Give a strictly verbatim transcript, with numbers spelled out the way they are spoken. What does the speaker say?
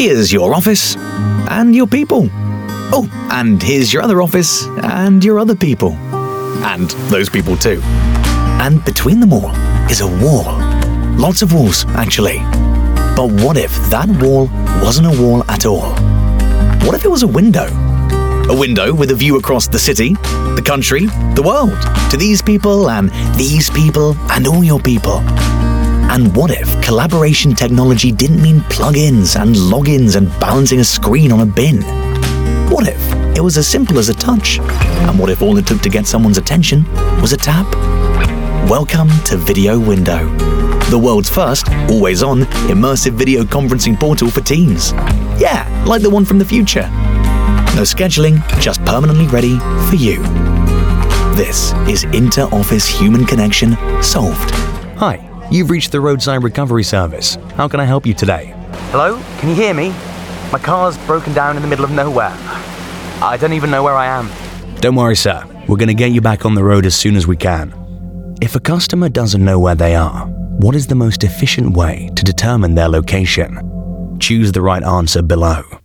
Here's your office and your people. Oh, and here's your other office and your other people. And those people too. And between them all is a wall. Lots of walls, actually. But what if that wall wasn't a wall at all? What if it was a window? A window with a view across the city, the country, the world, to these people and these people and all your people. And what if collaboration technology didn't mean plugins and logins and balancing a screen on a bin? What if it was as simple as a touch? And what if all it took to get someone's attention was a tap? Welcome to Video Window, the world's first, always-on, immersive video conferencing portal for Teams. Yeah, like the one from the future. No scheduling, just permanently ready for you. This is Inter-Office Human Connection Solved. Hi, you've reached the Roadside Recovery Service. How can I help you today? Hello? Can you hear me? My car's broken down in the middle of nowhere. I don't even know where I am. Don't worry, sir. We're going to get you back on the road as soon as we can. If a customer doesn't know where they are, what is the most efficient way to determine their location? Choose the right answer below.